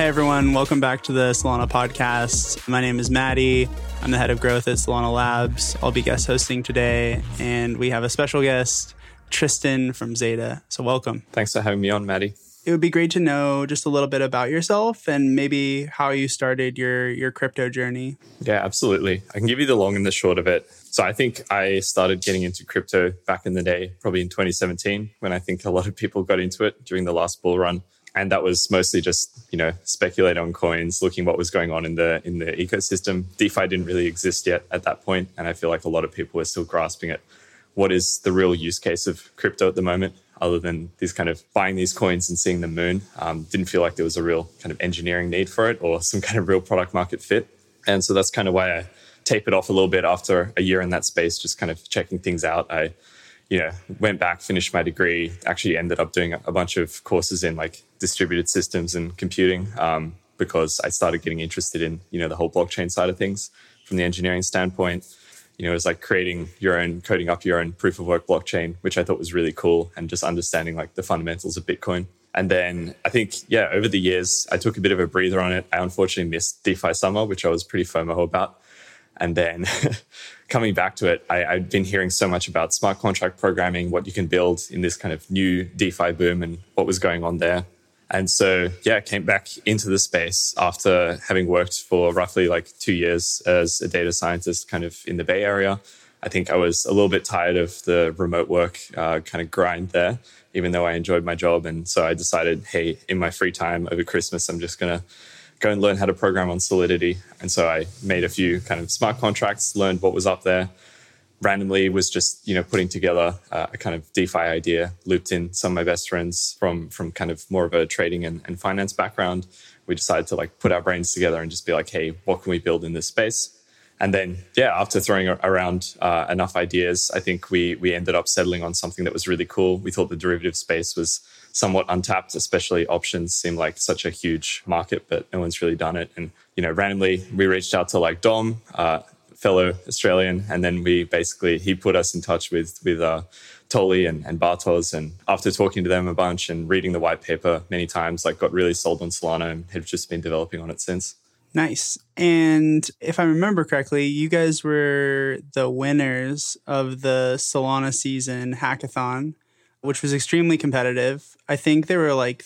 Hey everyone, welcome back to the Solana podcast. My name is Maddie. I'm the head of growth at Solana Labs. I'll be guest hosting today, and we have a special guest, Tristan from Zeta. So welcome. Thanks for having me on, Maddie. It would be great to know just a little bit about yourself and maybe how you started your crypto journey. Yeah, absolutely. I can give you the long and the short of it. So I think I started getting into crypto back in the day, probably in 2017, when I think a lot of people got into it during the last bull run. And that was mostly just, speculate on coins, looking what was going on in the ecosystem. DeFi didn't really exist yet at that point, and I feel like a lot of people were still grasping at what is the real use case of crypto at the moment, other than these kind of buying these coins and seeing the moon. Didn't feel like there was a real kind of engineering need for it or some kind of real product market fit. And so that's kind of why I tapered off a little bit after a year in that space, just kind of checking things out. I went back, finished my degree, actually ended up doing a bunch of courses in like distributed systems and computing because I started getting interested in, the whole blockchain side of things from the engineering standpoint. It was like coding up your own proof of work blockchain, which I thought was really cool, and just understanding like the fundamentals of Bitcoin. And then I think, over the years, I took a bit of a breather on it. I unfortunately missed DeFi summer, which I was pretty FOMO about. And then coming back to it, I'd been hearing so much about smart contract programming, what you can build in this kind of new DeFi boom and what was going on there. And so, I came back into the space after having worked for roughly like 2 years as a data scientist kind of in the Bay Area. I think I was a little bit tired of the remote work kind of grind there, even though I enjoyed my job. And so I decided, hey, in my free time over Christmas, I'm just going to go and learn how to program on Solidity. And so I made a few kind of smart contracts, learned what was up there. Randomly was just, putting together a kind of DeFi idea, looped in some of my best friends from kind of more of a trading and finance background. We decided to like put our brains together and just be like, hey, what can we build in this space? And then, after throwing around enough ideas, I think we ended up settling on something that was really cool. We thought the derivative space was somewhat untapped, especially options seem like such a huge market, but no one's really done it. And, randomly we reached out to like Dom, fellow Australian, and then he put us in touch with Tolly and Bartos. And after talking to them a bunch and reading the white paper many times, like got really sold on Solana and have just been developing on it since. Nice. And if I remember correctly, you guys were the winners of the Solana season hackathon, which was extremely competitive. I think there were like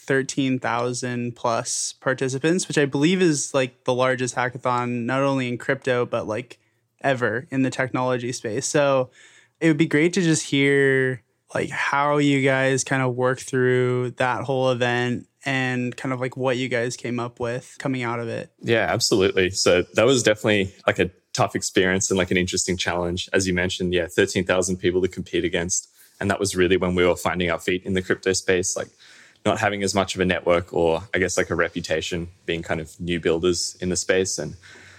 13,000 plus participants, which I believe is like the largest hackathon, not only in crypto, but like ever in the technology space. So it would be great to just hear like how you guys kind of work through that whole event and kind of like what you guys came up with coming out of it. Yeah, absolutely. So that was definitely like a tough experience and like an interesting challenge. As you mentioned, 13,000 people to compete against. And that was really when we were finding our feet in the crypto space, like not having as much of a network or I guess like a reputation, being kind of new builders in the space. And,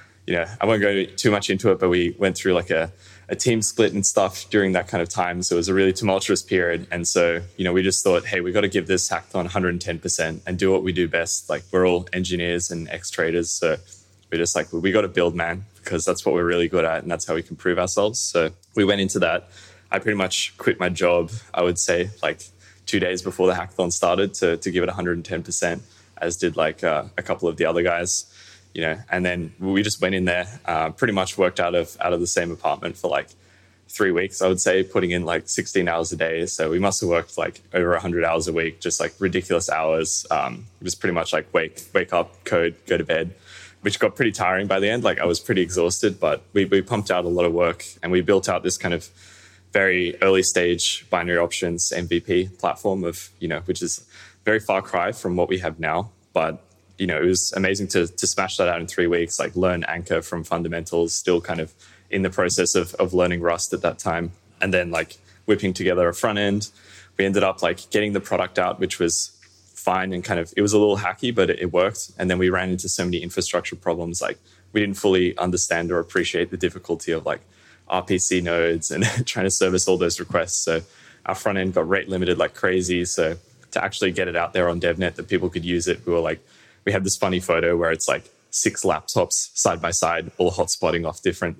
I won't go too much into it, but we went through like a team split and stuff during that kind of time. So it was a really tumultuous period. And so, we just thought, hey, we got to give this hackathon 110% and do what we do best. Like we're all engineers and ex-traders. So we're just like, we got to build, man, because that's what we're really good at. And that's how we can prove ourselves. So we went into that. I pretty much quit my job, I would say, like 2 days before the hackathon started to give it 110%, as did like a couple of the other guys, and then we just went in there, pretty much worked out of the same apartment for like 3 weeks, I would say, putting in like 16 hours a day. So we must have worked like over 100 hours a week, just like ridiculous hours. It was pretty much like wake up, code, go to bed, which got pretty tiring by the end. Like I was pretty exhausted, but we pumped out a lot of work and we built out this kind of very early stage binary options MVP platform of, which is very far cry from what we have now. But, it was amazing to smash that out in 3 weeks, like learn Anchor from fundamentals, still kind of in the process of learning Rust at that time. And then like whipping together a front end. We ended up like getting the product out, which was fine and kind of, it was a little hacky, but it worked. And then we ran into so many infrastructure problems. Like we didn't fully understand or appreciate the difficulty of like RPC nodes and trying to service all those requests. So our front end got rate limited like crazy. So to actually get it out there on DevNet that people could use it, we had this funny photo where it's like 6 laptops side by side, all hotspotting off different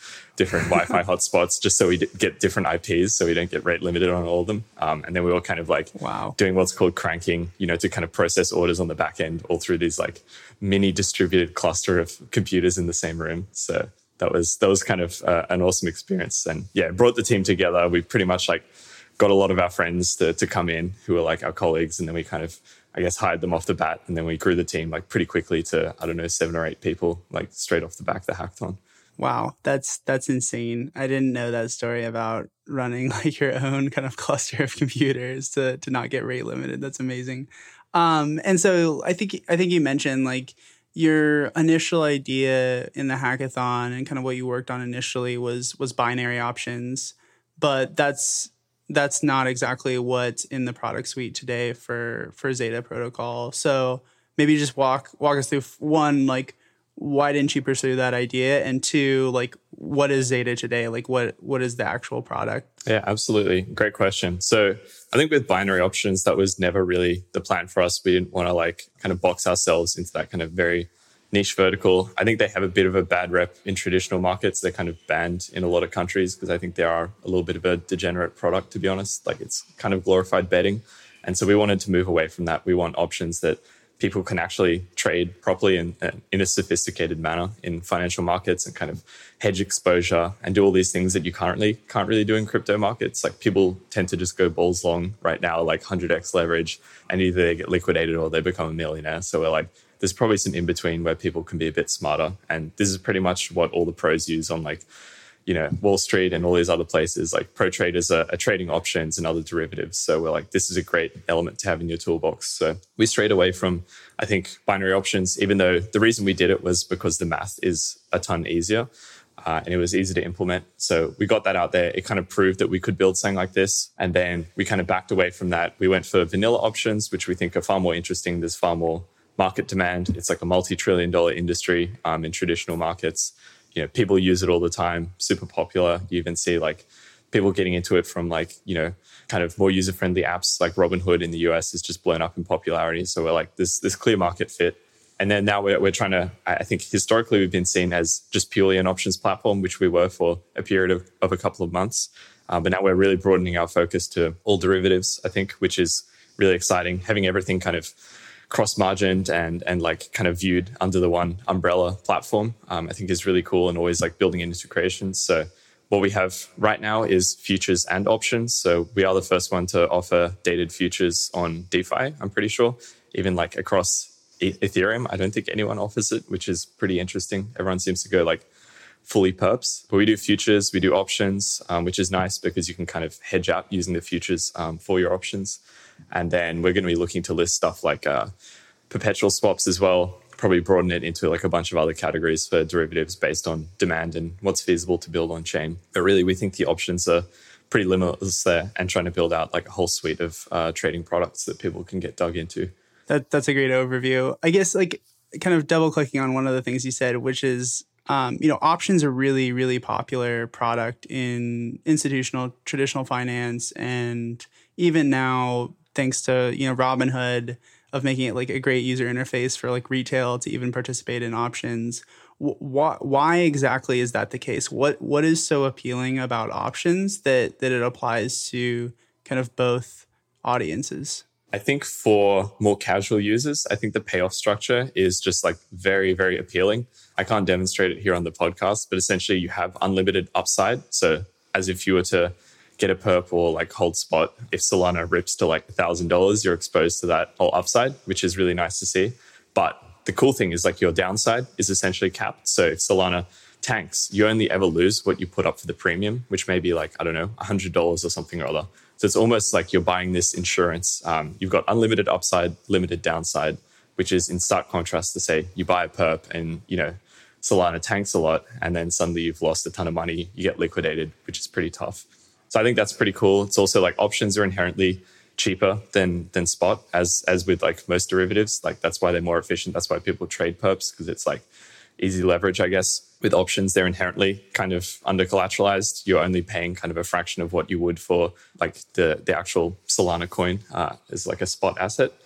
Wi-Fi hotspots, just so we get different IPs, so we don't get rate limited on all of them. And then we were kind of like doing what's called cranking, to kind of process orders on the back end all through these like mini distributed cluster of computers in the same room. So that was kind of an awesome experience. And yeah, it brought the team together. We pretty much like got a lot of our friends to come in who were like our colleagues. And then we kind of, I guess, hired them off the bat. And then we grew the team like pretty quickly to, 7 or 8 people, like straight off the back of the hackathon. Wow, that's insane. I didn't know that story about running like your own kind of cluster of computers to not get rate limited. That's amazing. And so I think you mentioned like your initial idea in the hackathon and kind of what you worked on initially was binary options, but that's not exactly what's in the product suite today for Zeta Protocol. So maybe just walk us through, one, like, why didn't you pursue that idea? And 2, like, what is Zeta today? Like, what is the actual product? Yeah, absolutely. Great question. So I think with binary options, that was never really the plan for us. We didn't want to like kind of box ourselves into that kind of very niche vertical. I think they have a bit of a bad rep in traditional markets. They're kind of banned in a lot of countries because I think they are a little bit of a degenerate product, to be honest. Like, it's kind of glorified betting. And so we wanted to move away from that. We want options that people can actually trade properly in a sophisticated manner in financial markets and kind of hedge exposure and do all these things that you can't really do in crypto markets. Like, people tend to just go balls long right now, like 100x leverage, and either they get liquidated or they become a millionaire. So we're like, there's probably some in between where people can be a bit smarter. And this is pretty much what all the pros use on like, Wall Street and all these other places. Like, pro traders are trading options and other derivatives. So we're like, this is a great element to have in your toolbox. So we strayed away from, I think, binary options, even though the reason we did it was because the math is a ton easier and it was easy to implement. So we got that out there. It kind of proved that we could build something like this. And then we kind of backed away from that. We went for vanilla options, which we think are far more interesting. There's far more market demand. It's like a multi-trillion-dollar industry in traditional markets. People use it all the time, super popular. You even see like people getting into it from like, kind of more user-friendly apps like Robinhood in the US is just blown up in popularity. So we're like, this clear market fit. And then now we're trying to, I think historically we've been seen as just purely an options platform, which we were for a period of a couple of months. But now we're really broadening our focus to all derivatives, I think, which is really exciting. Having everything kind of cross-margined and like kind of viewed under the one umbrella platform, I think is really cool, and always like building integrations. So what we have right now is futures and options. So we are the first one to offer dated futures on DeFi, I'm pretty sure. Even like across Ethereum, I don't think anyone offers it, which is pretty interesting. Everyone seems to go like fully perps. But we do futures, we do options, which is nice because you can kind of hedge out using the futures for your options. And then we're going to be looking to list stuff like perpetual swaps as well, probably broaden it into like a bunch of other categories for derivatives based on demand and what's feasible to build on chain. But really, we think the options are pretty limitless there, and trying to build out like a whole suite of trading products that people can get dug into. That's a great overview. I guess like kind of double clicking on one of the things you said, which is, options are really, really popular product in institutional traditional finance, and even now, thanks to, Robinhood, of making it like a great user interface for like retail to even participate in options. Why exactly is that the case? What is so appealing about options that it applies to kind of both audiences? I think for more casual users, I think the payoff structure is just like very, very appealing. I can't demonstrate it here on the podcast, but essentially you have unlimited upside. So as if you were to get a perp or like hold spot, if Solana rips to like $1,000, you're exposed to that whole upside, which is really nice to see. But the cool thing is like your downside is essentially capped. So if Solana tanks, you only ever lose what you put up for the premium, which may be like, I don't know, $100 or something or other. So it's almost like you're buying this insurance. You've got unlimited upside, limited downside, which is in stark contrast to say you buy a perp and, Solana tanks a lot and then suddenly you've lost a ton of money, you get liquidated, which is pretty tough. So I think that's pretty cool. It's also like options are inherently cheaper than spot, as with like most derivatives. Like that's why they're more efficient. That's why people trade perps, because it's like easy leverage, I guess. With options, they're inherently kind of under collateralized. You're only paying kind of a fraction of what you would for like the actual Solana coin as like a spot asset.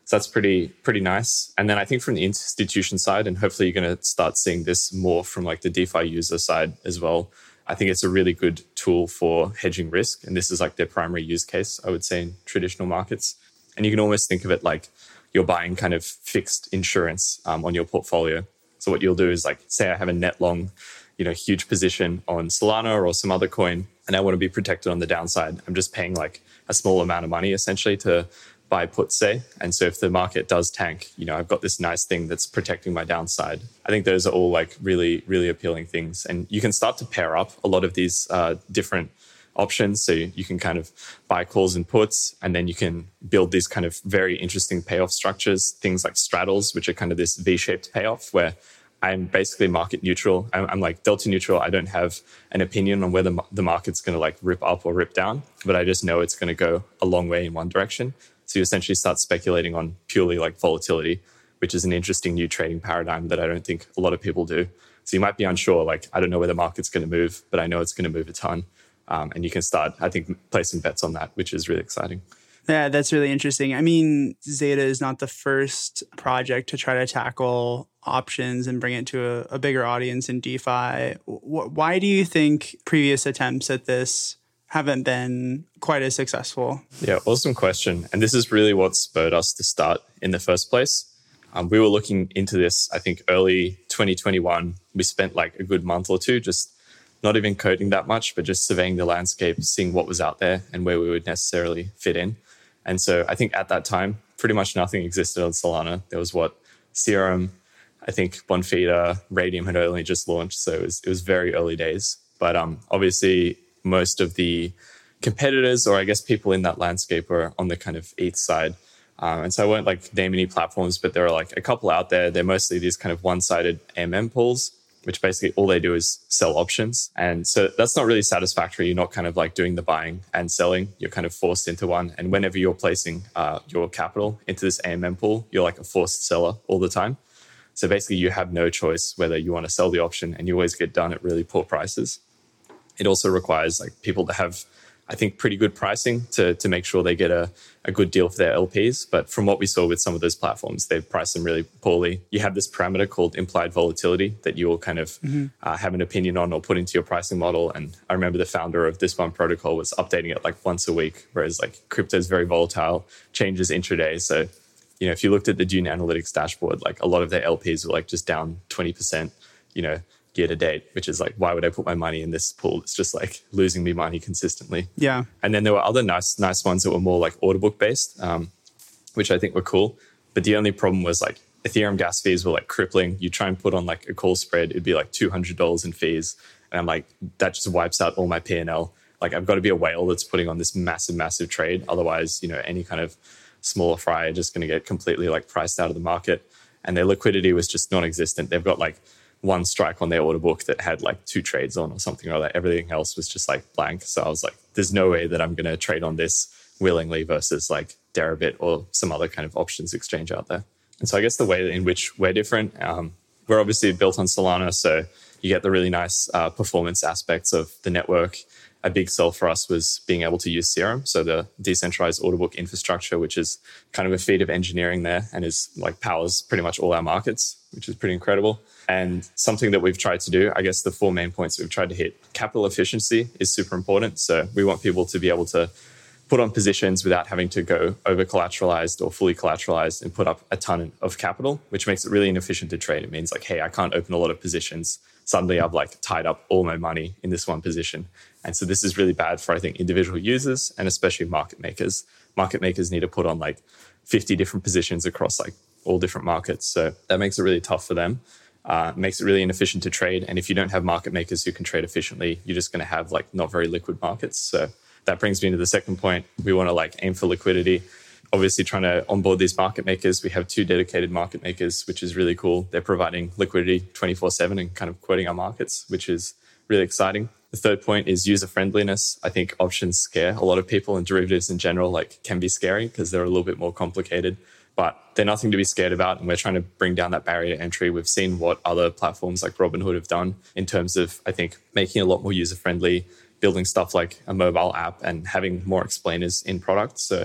So that's pretty nice. And then I think from the institution side, and hopefully you're going to start seeing this more from like the DeFi user side as well, I think it's a really good tool for hedging risk. And this is like their primary use case, I would say, in traditional markets. And you can almost think of it like you're buying kind of fixed insurance on your portfolio. So what you'll do is like, say I have a net long, huge position on Solana or some other coin, and I want to be protected on the downside. I'm just paying like a small amount of money essentially to buy puts, say. And so if the market does tank, I've got this nice thing that's protecting my downside. I think those are all like really, really appealing things. And you can start to pair up a lot of these different options. So you can kind of buy calls and puts, and then you can build these kind of very interesting payoff structures, things like straddles, which are kind of this V-shaped payoff where I'm basically market neutral. I'm like delta neutral. I don't have an opinion on whether the market's going to like rip up or rip down, but I just know it's going to go a long way in one direction. So you essentially start speculating on purely like volatility, which is an interesting new trading paradigm that I don't think a lot of people do. So you might be unsure, like, I don't know where the market's going to move, but I know it's going to move a ton. And you can start, I think, placing bets on that, which is really exciting. Yeah, that's really interesting. I mean, Zeta is not the first project to try to tackle options and bring it to a bigger audience in DeFi. Why do you think previous attempts at this haven't been quite as successful? Yeah, awesome question. And this is really what spurred us to start in the first place. We were looking into this, I think, early 2021. We spent like a good month or two just not even coding that much, but just surveying the landscape, seeing what was out there and where we would necessarily fit in. And so I think at that time, pretty much nothing existed on Solana. There was Serum, I think Bonfida, Raydium had only just launched. So it was very early days. But obviously, most of the competitors, or I guess people in that landscape, are on the kind of ETH side. And so I won't like name any platforms, but there are like a couple out there. They're mostly these kind of one-sided AMM pools, which basically all they do is sell options. And so that's not really satisfactory. You're not kind of like doing the buying and selling. You're kind of forced into one. And whenever you're placing your capital into this AMM pool, you're like a forced seller all the time. So basically you have no choice whether you want to sell the option, and you always get done at really poor prices. It also requires like people to have, I think, pretty good pricing to make sure they get a good deal for their LPs. But from what we saw with some of those platforms, they price them really poorly. You have this parameter called implied volatility that you'll kind of have an opinion on or put into your pricing model. And I remember the founder of this one protocol was updating it like once a week, whereas like crypto is very volatile, changes intraday. So, if you looked at the Dune Analytics dashboard, like a lot of their LPs were like just down 20%, year to date, which is like, why would I put my money in this pool? It's just like losing me money consistently. Yeah. And then there were other nice ones that were more like order book based, which I think were cool. But the only problem was like Ethereum gas fees were like crippling. You try and put on like a call spread, it'd be like $200 in fees. And I'm like, that just wipes out all my P&L. Like I've got to be a whale that's putting on this massive trade. Otherwise, any kind of smaller fry are just going to get completely like priced out of the market. And their liquidity was just non-existent. They've got like one strike on their order book that had like 2 trades on or something like that. Everything else was just like blank. So I was like, there's no way that I'm going to trade on this willingly versus like Deribit or some other kind of options exchange out there. And so I guess the way in which we're different, we're obviously built on Solana. So you get the really nice performance aspects of the network. A big sell for us was being able to use Serum. So the decentralized order book infrastructure, which is kind of a feat of engineering there and is like powers pretty much all our markets, which is pretty incredible. And something that we've tried to do, I guess the 4 main points we've tried to hit. Capital efficiency is super important. So we want people to be able to put on positions without having to go over collateralized or fully collateralized and put up a ton of capital, which makes it really inefficient to trade. It means like, hey, I can't open a lot of positions. Suddenly I've like tied up all my money in this one position. And so this is really bad for, I think, individual users and especially market makers. Market makers need to put on like 50 different positions across like all different markets. So that makes it really tough for them. Makes it really inefficient to trade. And if you don't have market makers who can trade efficiently, you're just going to have like not very liquid markets. So that brings me into the second point. We want to like aim for liquidity. Obviously trying to onboard these market makers. We have 2 dedicated market makers, which is really cool. They're providing liquidity 24/7 and kind of quoting our markets, which is really exciting. The third point is user friendliness. I think options scare a lot of people, and derivatives in general like can be scary because they're a little bit more complicated, but they're nothing to be scared about. And we're trying to bring down that barrier to entry. We've seen what other platforms like Robinhood have done in terms of, I think, making it a lot more user friendly, building stuff like a mobile app and having more explainers in products. So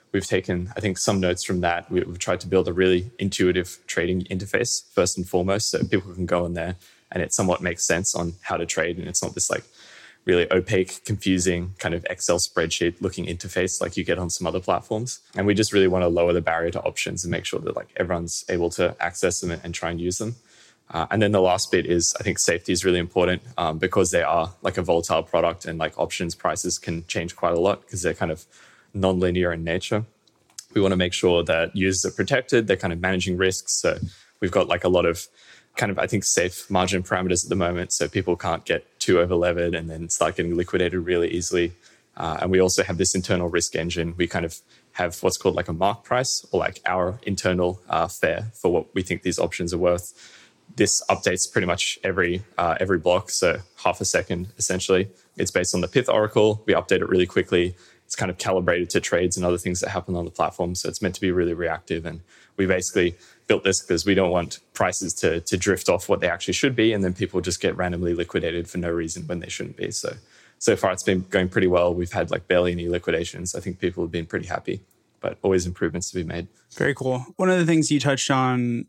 we've taken, I think, some notes from that. We've tried to build a really intuitive trading interface, first and foremost, so people can go in there and it somewhat makes sense on how to trade. And it's not this like really opaque, confusing kind of Excel spreadsheet looking interface like you get on some other platforms. And we just really want to lower the barrier to options and make sure that like everyone's able to access them and try and use them. And then the last bit is, I think safety is really important because they are like a volatile product, and like options prices can change quite a lot because they're kind of non-linear in nature. We want to make sure that users are protected, they're kind of managing risks. So we've got like a lot of kind of, I think, safe margin parameters at the moment, so people can't get too over levered and then start getting liquidated really easily. And we also have this internal risk engine. We kind of have what's called like a mark price, or like our internal fare for what we think these options are worth. This updates pretty much every block, so half a second essentially. It's based on the Pyth oracle. We update it really quickly. It's kind of calibrated to trades and other things that happen on the platform, so it's meant to be really reactive. And we basically built this because we don't want prices to drift off what they actually should be, and then people just get randomly liquidated for no reason when they shouldn't be. So far it's been going pretty well. We've had like barely any liquidations. I think people have been pretty happy, but always improvements to be made. Very cool. One of the things you touched on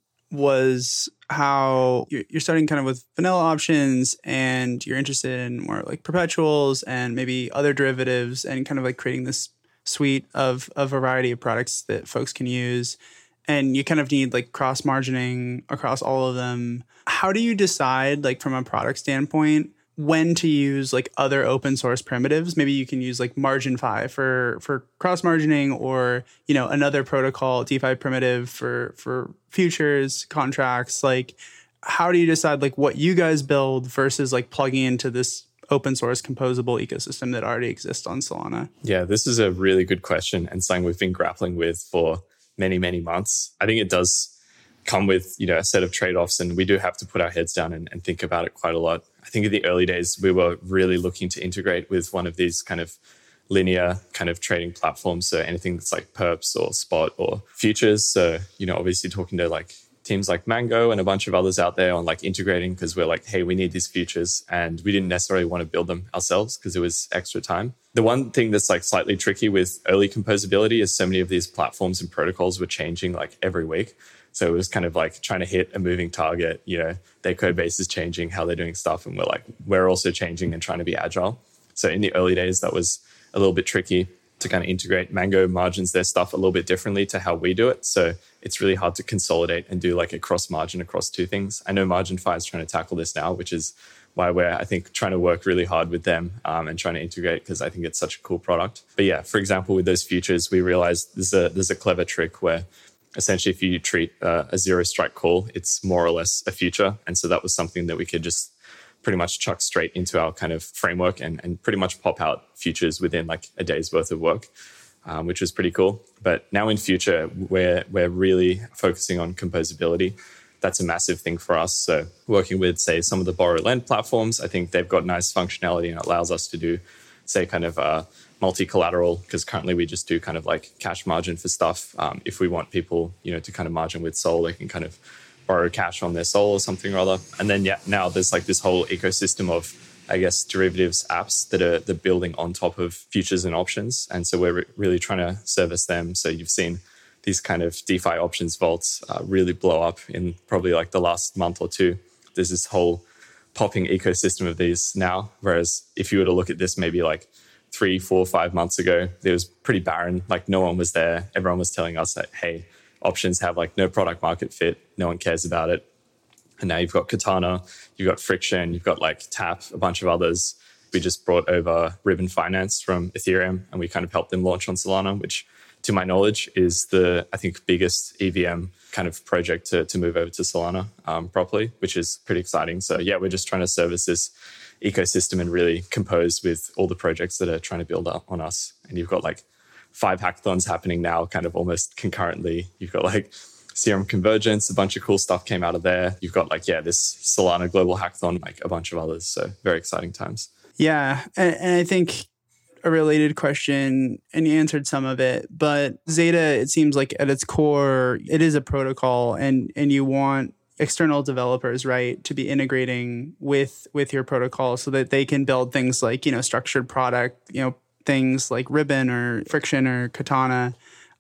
was how you're starting kind of with vanilla options, and you're interested in more like perpetuals and maybe other derivatives, and kind of like creating this suite of a variety of products that folks can use. And you kind of need like cross margining across all of them. How do you decide, like from a product standpoint, when to use like other open source primitives? Maybe you can use like MarginFi for cross margining, or, you know, another protocol, DeFi primitive for futures contracts. Like, how do you decide like what you guys build versus like plugging into this open source composable ecosystem that already exists on Solana? Yeah, this is a really good question, and something we've been grappling with for many, many months. I think it does come with, you know, a set of trade-offs, and we do have to put our heads down and think about it quite a lot. I think in the early days, we were really looking to integrate with one of these kind of linear kind of trading platforms. So anything that's like perps or spot or futures. So, you know, obviously talking to like teams like Mango and a bunch of others out there on like integrating, because we're like, hey, we need these futures, and we didn't necessarily want to build them ourselves because it was extra time. The one thing that's like slightly tricky with early composability is so many of these platforms and protocols were changing like every week. So it was kind of like trying to hit a moving target. You know, their code base is changing, how they're doing stuff, and we're also changing and trying to be agile. So in the early days, that was a little bit tricky to kind of integrate. Mango margins their stuff a little bit differently to how we do it. So it's really hard to consolidate and do like a cross margin across two things. I know MarginFi is trying to tackle this now, which is why we're, I think, trying to work really hard with them and trying to integrate, because I think it's such a cool product. But yeah, for example, with those futures, we realized there's a clever trick where essentially if you treat a zero strike call, it's more or less a future. And so that was something that we could just pretty much chuck straight into our kind of framework and pretty much pop out futures within like a day's worth of work, which was pretty cool. But now in future, we're really focusing on composability. That's a massive thing for us. So working with, say, some of the borrow lend platforms, I think they've got nice functionality and it allows us to do, say, kind of multi-collateral, because currently we just do kind of like cash margin for stuff. If we want people, you know, to kind of margin with Sol, they can kind of borrow cash on their Sol or something or other. And then, yeah, now there's like this whole ecosystem of, I guess, derivatives apps that are building on top of futures and options. And so we're really trying to service them. So you've seen these kind of DeFi options vaults really blow up in probably like the last month or two. There's this whole popping ecosystem of these now. Whereas if you were to look at this maybe like 3, 4, 5 months ago, it was pretty barren. Like no one was there. Everyone was telling us that, hey, options have like no product market fit. No one cares about it. And now you've got Katana, you've got Friction, you've got like Tap, a bunch of others. We just brought over Ribbon Finance from Ethereum, and we kind of helped them launch on Solana, which to my knowledge is the, I think, biggest EVM kind of project to move over to Solana properly, which is pretty exciting. So yeah, we're just trying to service this ecosystem and really compose with all the projects that are trying to build up on us. And you've got like 5 hackathons happening now, kind of almost concurrently. You've got like Serum Convergence, a bunch of cool stuff came out of there. You've got like, yeah, this Solana Global Hackathon, like a bunch of others. So very exciting times. Yeah. And I think a related question, and you answered some of it, but Zeta, it seems like at its core, it is a protocol, and you want external developers, right, to be integrating with your protocol so that they can build things like, you know, structured product, you know, things like Ribbon or Friction or Katana.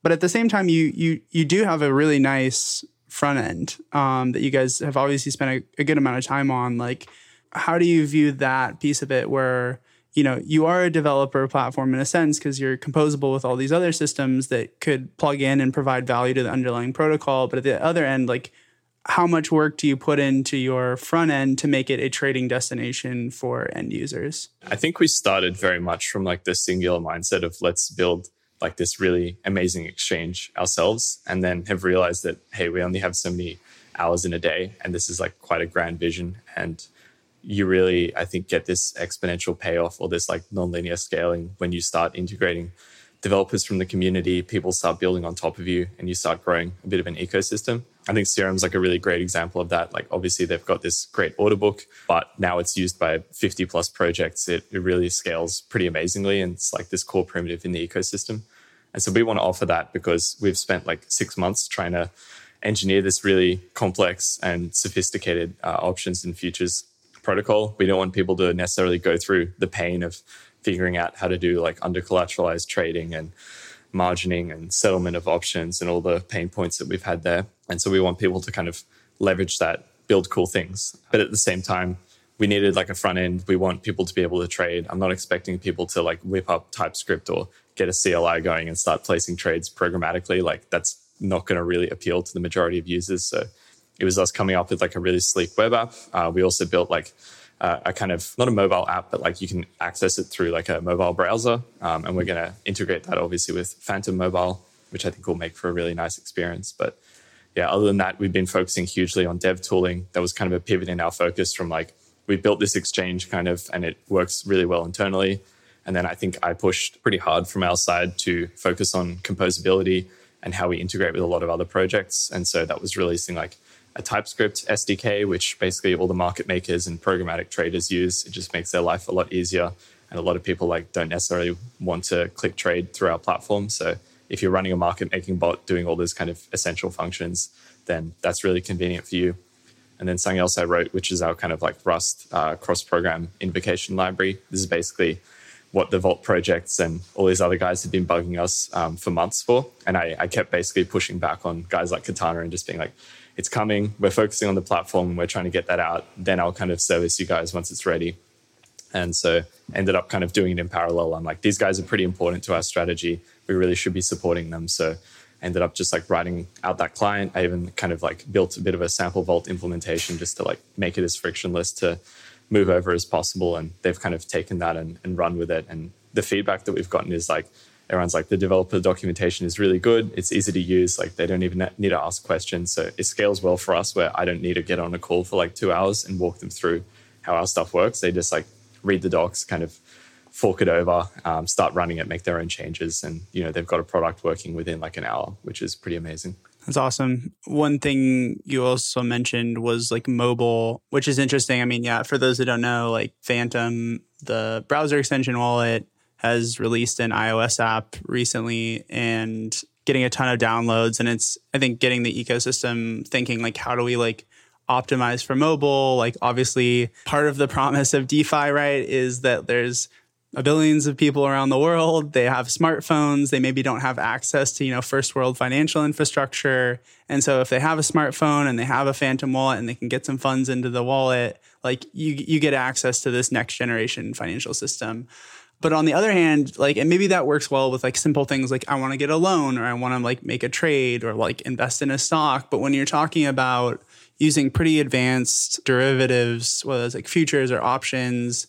But at the same time, you do have a really nice front end that you guys have obviously spent a good amount of time on. Like, how do you view that piece of it where, you are a developer platform in a sense because you're composable with all these other systems that could plug in and provide value to the underlying protocol. But at the other end, like, how much work do you put into your front end to make it a trading destination for end users? I think we started very much from like the singular mindset of let's build like this really amazing exchange ourselves, and then have realized that, hey, we only have so many hours in a day, and this is like quite a grand vision. And you really, I think, get this exponential payoff or this like nonlinear scaling when you start integrating developers from the community. People start building on top of you and you start growing a bit of an ecosystem. I think Serum's like a really great example of that. Like, obviously they've got this great order book, but now it's used by 50 plus projects. It really scales pretty amazingly, and it's like this core primitive in the ecosystem. And so we want to offer that because we've spent like 6 months trying to engineer this really complex and sophisticated options and futures protocol. We don't want people to necessarily go through the pain of figuring out how to do like under collateralized trading and margining and settlement of options and all the pain points that we've had there. And so we want people to kind of leverage that, build cool things. But at the same time, we needed like a front end. We want people to be able to trade. I'm not expecting people to like whip up TypeScript or get a CLI going and start placing trades programmatically. Like, that's not going to really appeal to the majority of users. So it was us coming up with like a really sleek web app. We also built like a kind of, not a mobile app, but like you can access it through like a mobile browser. And we're going to integrate that obviously with Phantom Mobile, which I think will make for a really nice experience. But yeah, other than that, we've been focusing hugely on dev tooling. That was kind of a pivot in our focus from like, we built this exchange kind of, and it works really well internally. And then I think I pushed pretty hard from our side to focus on composability and how we integrate with a lot of other projects. And so that was releasing like a TypeScript SDK, which basically all the market makers and programmatic traders use. It just makes their life a lot easier. And a lot of people like don't necessarily want to click trade through our platform. So if you're running a market making bot doing all those kind of essential functions, then that's really convenient for you. And then something else I wrote, which is our kind of like Rust cross-program invocation library. This is basically what the Vault projects and all these other guys have been bugging us for months for. And I kept basically pushing back on guys like Katana and just being like, it's coming, we're focusing on the platform, we're trying to get that out, then I'll kind of service you guys once it's ready. And so ended up kind of doing it in parallel. I'm like, these guys are pretty important to our strategy. We really should be supporting them. So ended up just like writing out that client. I even kind of like built a bit of a sample Vault implementation just to like make it as frictionless to move over as possible. And they've kind of taken that and run with it. And the feedback that we've gotten is like, everyone's like, the developer documentation is really good. It's easy to use. Like, they don't even need to ask questions. So it scales well for us where I don't need to get on a call for like 2 hours and walk them through how our stuff works. They just like read the docs, kind of fork it over, start running it, make their own changes. And, they've got a product working within like an hour, which is pretty amazing. That's awesome. One thing you also mentioned was like mobile, which is interesting. I mean, yeah, for those that don't know, like Phantom, the browser extension wallet, has released an iOS app recently and getting a ton of downloads. And it's, I think, getting the ecosystem thinking like, how do we like optimize for mobile? Like, obviously part of the promise of DeFi, right, is that there's billions of people around the world. They have smartphones. They maybe don't have access to, first world financial infrastructure. And so if they have a smartphone and they have a Phantom wallet and they can get some funds into the wallet, like you get access to this next generation financial system. But on the other hand, like, and maybe that works well with like simple things like I want to get a loan or I want to like make a trade or like invest in a stock. But when you're talking about using pretty advanced derivatives, whether it's like futures or options,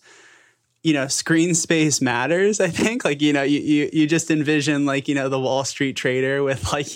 screen space matters, I think. Like, you just envision like, the Wall Street trader with like,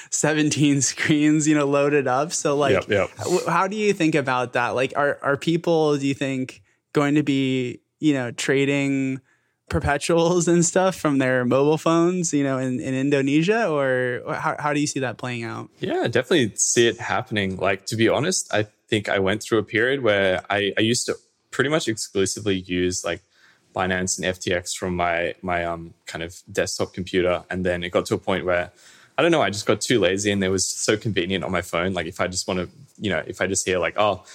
17 screens, loaded up. So like, yep. How do you think about that? Like, are people, do you think, going to be, trading perpetuals and stuff from their mobile phones, in Indonesia? Or how do you see that playing out? Yeah, I definitely see it happening. Like, to be honest, I think I went through a period where I used to pretty much exclusively use like Binance and FTX from my kind of desktop computer. And then it got to a point where, I don't know, I just got too lazy and it was so convenient on my phone. Like, if I just want to, if I just hear like, oh,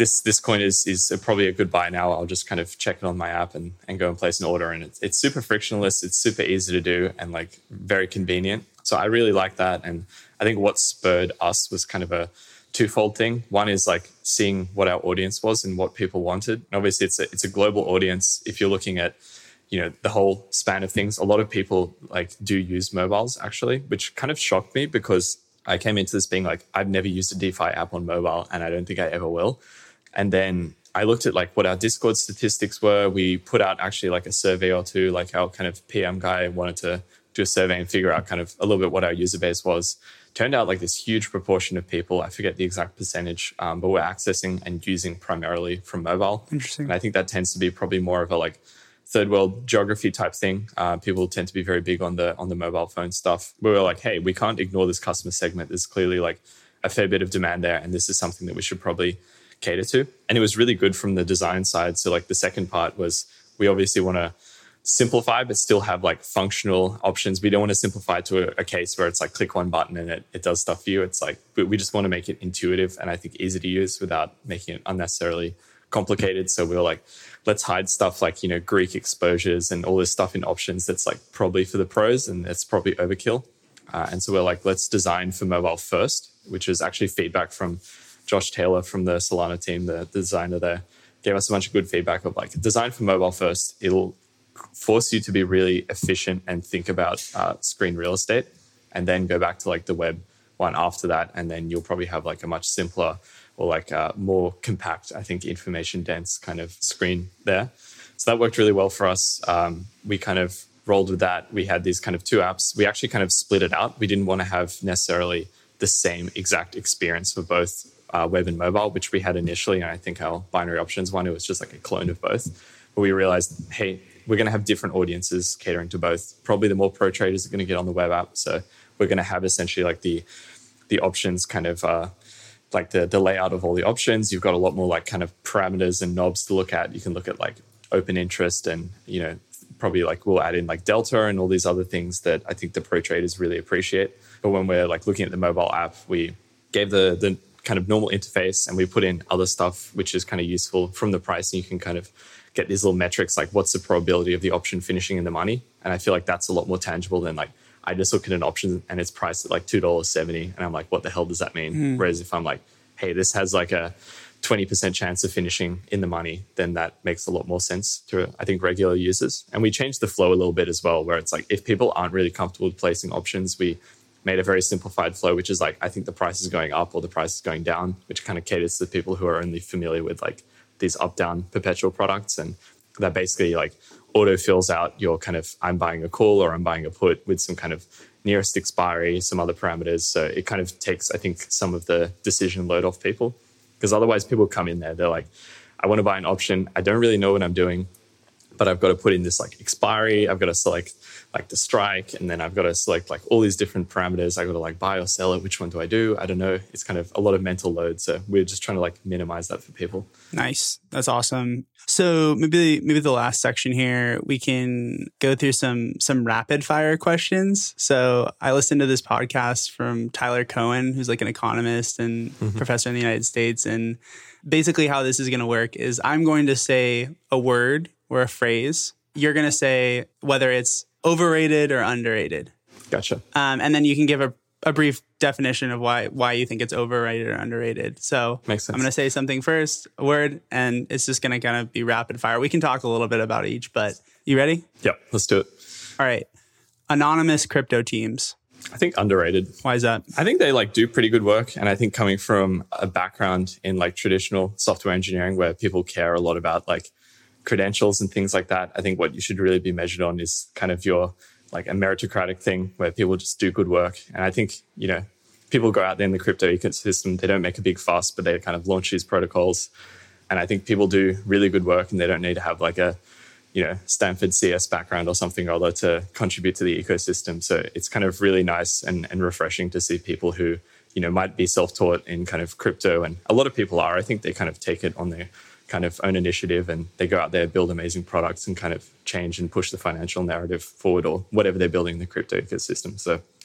this coin is probably a good buy now. I'll just kind of check it on my app and go and place an order. And it's super frictionless. It's super easy to do and like very convenient. So I really like that. And I think what spurred us was kind of a twofold thing. One is like seeing what our audience was and what people wanted. And obviously it's a global audience. If you're looking at, the whole span of things, a lot of people like do use mobiles actually, which kind of shocked me because I came into this being like, I've never used a DeFi app on mobile and I don't think I ever will. And then I looked at like what our Discord statistics were. We put out actually like a survey or two, like our kind of PM guy wanted to do a survey and figure out kind of a little bit what our user base was. Turned out like this huge proportion of people, I forget the exact percentage, but we're accessing and using primarily from mobile. Interesting. And I think that tends to be probably more of a like third world geography type thing. People tend to be very big on the mobile phone stuff. We were like, hey, we can't ignore this customer segment. There's clearly like a fair bit of demand there. And this is something that we should probably cater to. And it was really good from the design side. So like the second part was we obviously want to simplify, but still have like functional options. We don't want to simplify to a case where it's like click one button and it does stuff for you. It's like, but we just want to make it intuitive and I think easy to use without making it unnecessarily complicated. So we were like, let's hide stuff like, Greek exposures and all this stuff in options that's like probably for the pros and that's probably overkill. And so we're like, let's design for mobile first, which is actually feedback from Josh Taylor from the Solana team, the designer there, gave us a bunch of good feedback of like design for mobile first. It'll force you to be really efficient and think about screen real estate and then go back to like the web one after that. And then you'll probably have like a much simpler or like more compact, I think, information dense kind of screen there. So that worked really well for us. We kind of rolled with that. We had these kind of two apps. We actually kind of split it out. We didn't want to have necessarily the same exact experience for both web and mobile, which we had initially. And I think our binary options one, it was just like a clone of both. But we realized, hey, we're going to have different audiences catering to both. Probably the more pro traders are going to get on the web app. So we're going to have essentially like the options kind of like the layout of all the options. You've got a lot more like kind of parameters and knobs to look at. You can look at like open interest and, probably like we'll add in like Delta and all these other things that I think the pro traders really appreciate. But when we're like looking at the mobile app, we gave the kind of normal interface and we put in other stuff, which is kind of useful from the pricing. You can kind of get these little metrics like what's the probability of the option finishing in the money. And I feel like that's a lot more tangible than like, I just look at an option and it's priced at like $2.70. And I'm like, what the hell does that mean? Whereas if I'm like, hey, this has like a 20% chance of finishing in the money, then that makes a lot more sense to, I think, regular users. And we changed the flow a little bit as well, where it's like, if people aren't really comfortable with placing options, we made a very simplified flow, which is like, I think the price is going up or the price is going down, which kind of caters to people who are only familiar with like these up-down perpetual products. And that basically like auto fills out your kind of, I'm buying a call or I'm buying a put with some kind of nearest expiry, some other parameters. So it kind of takes, I think, some of the decision load off people. Because otherwise people come in there, they're like, I want to buy an option. I don't really know what I'm doing, but I've got to put in this like expiry. I've got to select like the strike. And then I've got to select like all these different parameters. I've got to like buy or sell it. Which one do I do? I don't know. It's kind of a lot of mental load. So we're just trying to like minimize that for people. Nice. That's awesome. So maybe the last section here, we can go through some rapid fire questions. So I listened to this podcast from Tyler Cohen, who's like an economist and professor in the United States. And basically how this is going to work is I'm going to say a word or a phrase. You're going to say whether it's overrated or underrated. Gotcha. And then you can give a brief definition of why you think it's overrated or underrated. So makes sense. I'm going to say something first, a word, and it's just going to kind of be rapid fire. We can talk a little bit about each, but you ready? Yep, let's do it. All right. Anonymous crypto teams. I think underrated. Why is that? I think they like do pretty good work. And I think coming from a background in like traditional software engineering where people care a lot about like credentials and things like that, I think what you should really be measured on is kind of your like a meritocratic thing where people just do good work. And I think, people go out there in the crypto ecosystem, they don't make a big fuss, but they kind of launch these protocols. And I think people do really good work and they don't need to have like a, Stanford CS background or something or other to contribute to the ecosystem. So it's kind of really nice and refreshing to see people who, might be self-taught in kind of crypto. And a lot of people are. I think they kind of take it on their kind of own initiative and they go out there, build amazing products and kind of change and push the financial narrative forward or whatever they're building in the crypto ecosystem. So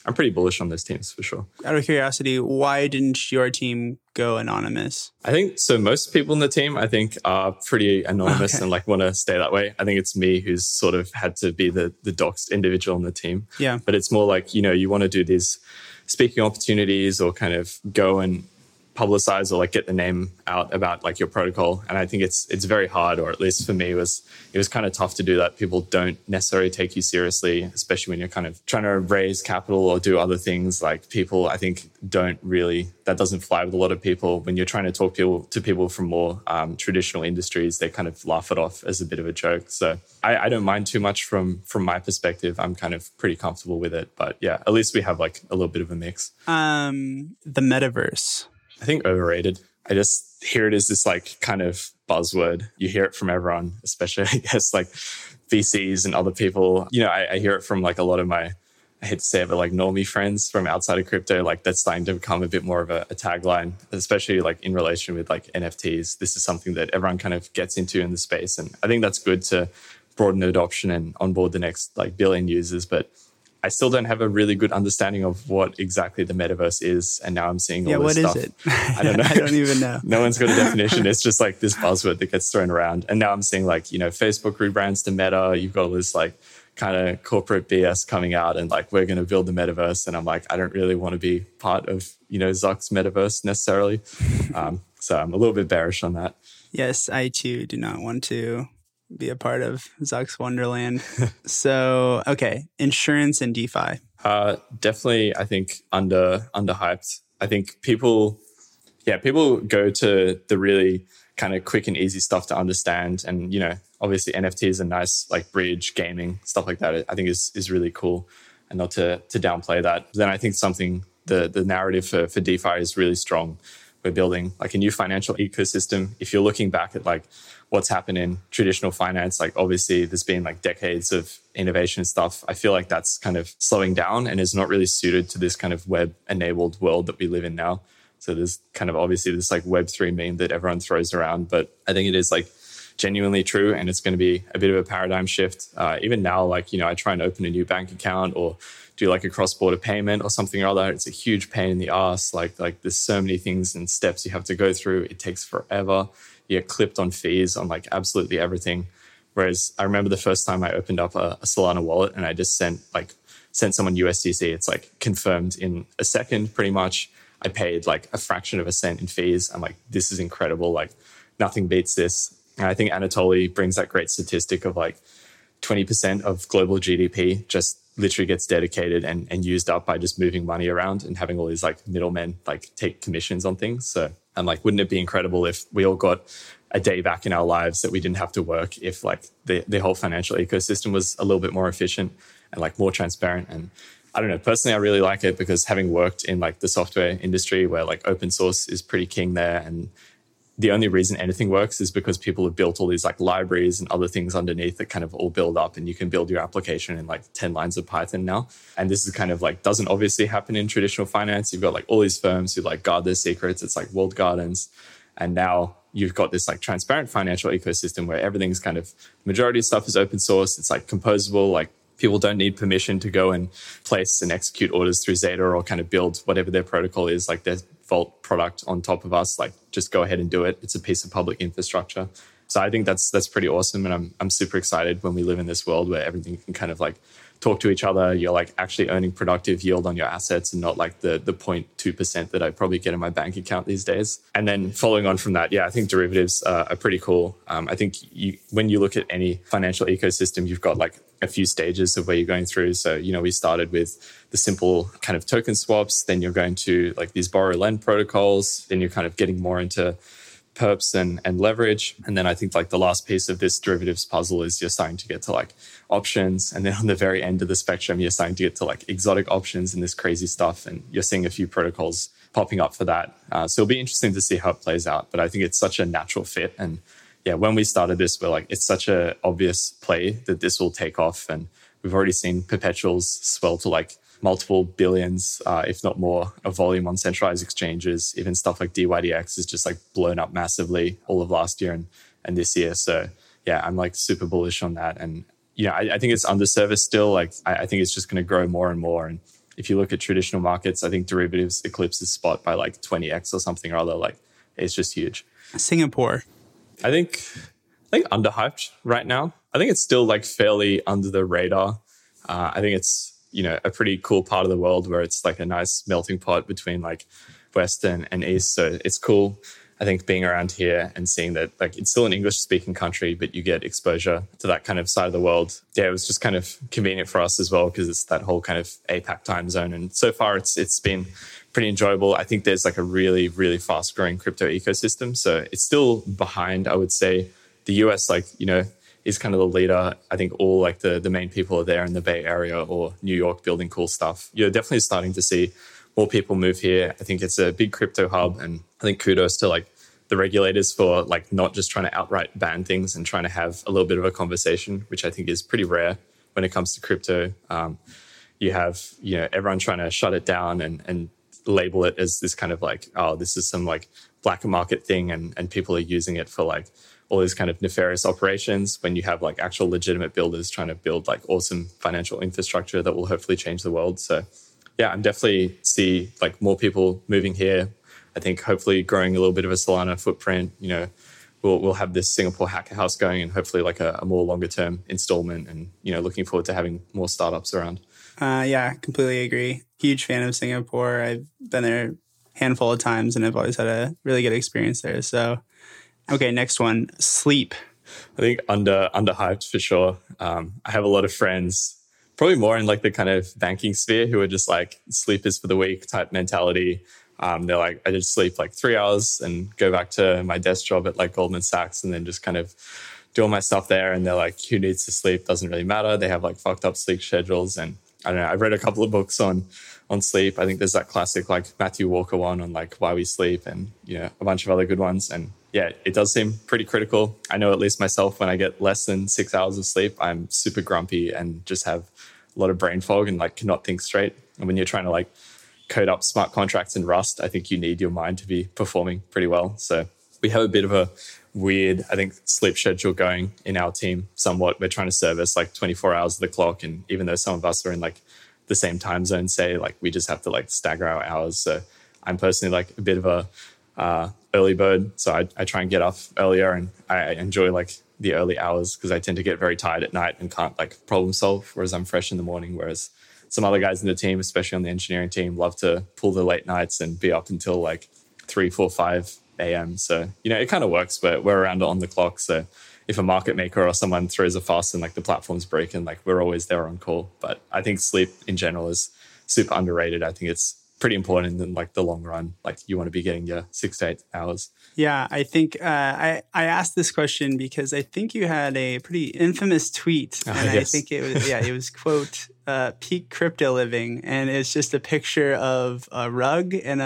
I'm pretty bullish on those teams for sure. Out of curiosity, why didn't your team go anonymous? I think so. Most people in the team, I think, are pretty anonymous and like want to stay that way. I think it's me who's sort of had to be the doxed individual in the team. Yeah. But it's more like, you want to do these speaking opportunities or kind of go and publicize or like get the name out about like your protocol. And I think it's very hard, or at least for me, it was kind of tough to do that. People don't necessarily take you seriously, especially when you're kind of trying to raise capital or do other things. Like people, I think, that doesn't fly with a lot of people. When you're trying to talk to people from more traditional industries, they kind of laugh it off as a bit of a joke. So I don't mind too much from my perspective. I'm kind of pretty comfortable with it. But yeah, at least we have like a little bit of a mix. The metaverse. I think overrated. I just hear it as this like kind of buzzword. You hear it from everyone, especially I guess like VCs and other people. I hear it from like a lot of my, I hate to say it, but like normie friends from outside of crypto. Like that's starting to become a bit more of a tagline, especially like in relation with like NFTs. This is something that everyone kind of gets into in the space. And I think that's good to broaden adoption and onboard the next like billion users. But I still don't have a really good understanding of what exactly the metaverse is. And now I'm seeing all this stuff. What is it? I don't know. I don't even know. No one's got a definition. It's just like this buzzword that gets thrown around. And now I'm seeing like, Facebook rebrands to Meta. You've got all this like kind of corporate BS coming out and like, we're going to build the metaverse. And I'm like, I don't really want to be part of, Zuck's metaverse necessarily. So I'm a little bit bearish on that. Yes, I too do not want to be a part of Zuck's Wonderland. So, okay, insurance and DeFi. Definitely, I think underhyped. I think people go to the really kind of quick and easy stuff to understand. And, obviously NFTs are nice, like bridge, gaming, stuff like that, I think is really cool. And not to downplay that. Then I think the narrative for DeFi is really strong. We're building like a new financial ecosystem. If you're looking back at like what's happened in traditional finance, like obviously there's been like decades of innovation and stuff. I feel like that's kind of slowing down and is not really suited to this kind of web-enabled world that we live in now. So there's kind of obviously this like Web3 meme that everyone throws around, but I think it is like genuinely true, and it's going to be a bit of a paradigm shift. Even now, like, I try and open a new bank account or do like a cross-border payment or something or other. It's a huge pain in the ass. Like there's so many things and steps you have to go through. It takes forever. You get clipped on fees on like absolutely everything. Whereas I remember the first time I opened up a Solana wallet and I just sent someone USDC. It's like confirmed in a second, pretty much. I paid like a fraction of a cent in fees. I'm like, this is incredible. Like nothing beats this. And I think Anatoly brings that great statistic of like 20% of global GDP just literally gets dedicated and used up by just moving money around and having all these like middlemen like take commissions on things. So I'm like, wouldn't it be incredible if we all got a day back in our lives that we didn't have to work, if like the whole financial ecosystem was a little bit more efficient and like more transparent? And I don't know, personally, I really like it because having worked in like the software industry where like open source is pretty king there, and the only reason anything works is because people have built all these like libraries and other things underneath that kind of all build up, and you can build your application in like 10 lines of Python now. And this is kind of like, doesn't obviously happen in traditional finance. You've got like all these firms who like guard their secrets. It's like walled gardens. And now you've got this like transparent financial ecosystem where everything's kind of, majority of stuff is open source. It's like composable, like people don't need permission to go and place and execute orders through Zeta or kind of build whatever their protocol is, like their Vault product on top of us. Like just go ahead and do it. It's a piece of public infrastructure. So I think that's pretty awesome. And I'm super excited when we live in this world where everything can kind of like talk to each other. You're like actually earning productive yield on your assets and not like the 0.2% that I probably get in my bank account these days. And then following on from that, I think derivatives are pretty cool. I think when you look at any financial ecosystem, you've got like a few stages of where you're going through. So, we started with the simple kind of token swaps. Then you're going to like these borrow lend protocols. Then you're kind of getting more into perps and leverage. And then I think like the last piece of this derivatives puzzle is you're starting to get to like options. And then on the very end of the spectrum, you're starting to get to like exotic options and this crazy stuff. And you're seeing a few protocols popping up for that. So it'll be interesting to see how it plays out. But I think it's such a natural fit. And when we started this, we're like, it's such an obvious play that this will take off. And we've already seen perpetuals swell to like multiple billions, if not more, of volume on centralized exchanges. Even stuff like DYDX is just like blown up massively all of last year and this year. So I'm like super bullish on that. And, I think it's underserviced still. Like I think it's just going to grow more and more. And if you look at traditional markets, I think derivatives eclipses spot by like 20x or something or other. Like it's just huge. Singapore. I think underhyped right now. I think it's still like fairly under the radar. I think it's, a pretty cool part of the world where it's like a nice melting pot between like West and East. So it's cool. I think being around here and seeing that like it's still an English speaking country, but you get exposure to that kind of side of the world. Yeah, it was just kind of convenient for us as well because it's that whole kind of APAC time zone. And so far it's been pretty enjoyable. I think there's like a really, really fast growing crypto ecosystem. So it's still behind, I would say. The US, is kind of the leader. I think all like the main people are there in the Bay Area or New York building cool stuff. You're definitely starting to see more people move here. I think it's a big crypto hub. And I think kudos to like the regulators for like not just trying to outright ban things and trying to have a little bit of a conversation, which I think is pretty rare when it comes to crypto. You have, everyone trying to shut it down and label it as this kind of like, oh, this is some like black market thing and people are using it for like all these kind of nefarious operations when you have like actual legitimate builders trying to build like awesome financial infrastructure that will hopefully change the world. So yeah, I'm definitely see like more people moving here. I think hopefully growing a little bit of a Solana footprint, we'll have this Singapore Hacker House going and hopefully like a more longer term installment and, looking forward to having more startups around. Yeah, completely agree. Huge fan of Singapore. I've been there a handful of times and I've always had a really good experience there. So, okay, next one, sleep. I think underhyped for sure. I have a lot of friends, probably more in like the kind of banking sphere, who are just like sleep is for the weak type mentality. They're like, I just sleep like 3 hours and go back to my desk job at like Goldman Sachs and then just kind of do all my stuff there. And they're like, who needs to sleep? Doesn't really matter. They have like fucked up sleep schedules. And I don't know, I've read a couple of books on sleep. I think there's that classic like Matthew Walker one on like why we sleep and, a bunch of other good ones. And yeah, it does seem pretty critical. I know at least myself, when I get less than 6 hours of sleep, I'm super grumpy and just have a lot of brain fog and like cannot think straight. And when you're trying to like code up smart contracts in Rust, I think you need your mind to be performing pretty well. So we have a bit of a weird, I think, sleep schedule going in our team somewhat. We're trying to service like 24 hours of the clock. And even though some of us are in like the same time zone, say, like we just have to like stagger our hours. So I'm personally like a bit of a early bird. So I try and get up earlier and I enjoy like the early hours because I tend to get very tired at night and can't like problem solve, whereas I'm fresh in the morning. Whereas some other guys in the team, especially on the engineering team, love to pull the late nights and be up until like 3, 4, 5 a.m. So, it kind of works, but we're around on the clock. So if a market maker or someone throws a fuss and like the platform's breaking, like we're always there on call. But I think sleep in general is super underrated. I think it's pretty important in like the long run. Like you want to be getting your 6 to 8 hours. Yeah, I think I asked this question because I think you had a pretty infamous tweet, and yes. I think it was quote peak crypto living, and it's just a picture of a rug and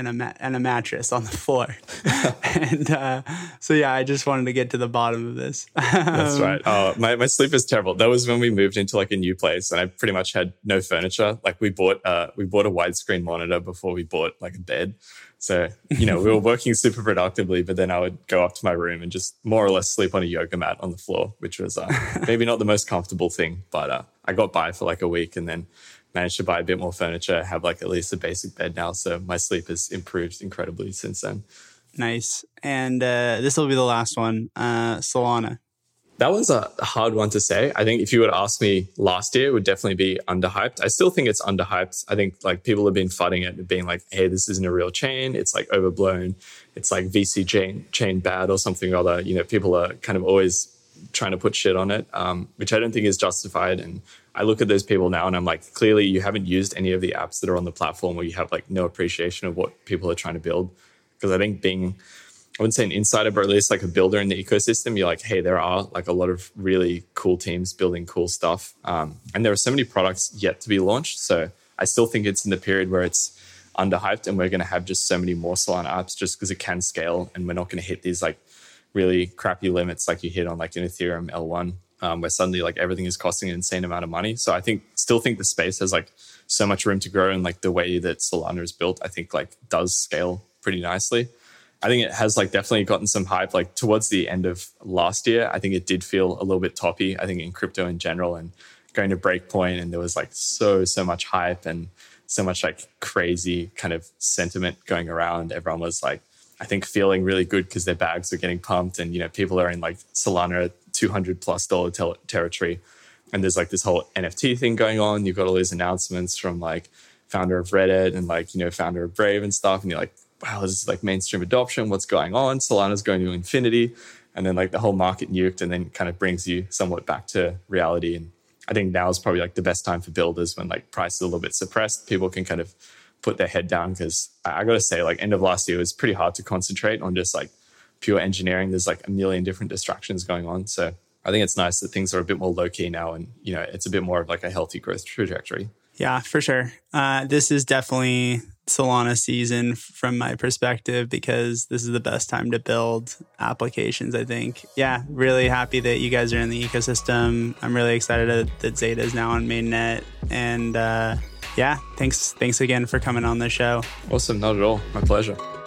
a mattress on the floor, and so yeah, I just wanted to get to the bottom of this. That's right. Oh, my sleep is terrible. That was when we moved into like a new place, and I pretty much had no furniture. Like we bought a widescreen monitor before we bought like a bed. So, we were working super productively, but then I would go up to my room and just more or less sleep on a yoga mat on the floor, which was maybe not the most comfortable thing, but I got by for like a week and then managed to buy a bit more furniture, have like at least a basic bed now. So my sleep has improved incredibly since then. Nice. And this will be the last one, Solana. That was a hard one to say. I think if you would ask me last year, it would definitely be underhyped. I still think it's underhyped. I think like people have been fighting it, being like, hey, this isn't a real chain. It's like overblown. It's like VC chain bad or something or other. People are kind of always trying to put shit on it, which I don't think is justified. And I look at those people now and I'm like, clearly you haven't used any of the apps that are on the platform or you have like no appreciation of what people are trying to build. Because I think being, I wouldn't say an insider, but at least like a builder in the ecosystem, you're like, hey, there are like a lot of really cool teams building cool stuff. And there are so many products yet to be launched. So I still think it's in the period where it's underhyped and we're going to have just so many more Solana apps just because it can scale and we're not going to hit these like really crappy limits like you hit on like an Ethereum L1 where suddenly like everything is costing an insane amount of money. So I still think the space has like so much room to grow and like the way that Solana is built, I think like does scale pretty nicely. I think it has like definitely gotten some hype like towards the end of last year. I think it did feel a little bit toppy, I think in crypto in general and going to Breakpoint and there was like so much hype and so much like crazy kind of sentiment going around. Everyone was like, I think feeling really good because their bags are getting pumped, and people are in like Solana $200+ territory, and there's like this whole NFT thing going on. You've got all these announcements from like founder of Reddit and like founder of Brave and stuff, and you're like, wow, this is like mainstream adoption. What's going on? Solana's going to infinity, and then like the whole market nuked, and then kind of brings you somewhat back to reality. And I think now is probably like the best time for builders when like price is a little bit suppressed. People can kind of put their head down, because I got to say, like end of last year, it was pretty hard to concentrate on just like pure engineering. There's like a million different distractions going on. So I think it's nice that things are a bit more low key now, and it's a bit more of like a healthy growth trajectory. Yeah, for sure. This is definitely Solana season from my perspective, because this is the best time to build applications, I think. Yeah, really happy that you guys are in the ecosystem. I'm really excited that Zeta is now on mainnet. And yeah, thanks again for coming on the show. Awesome. Not at all. My pleasure.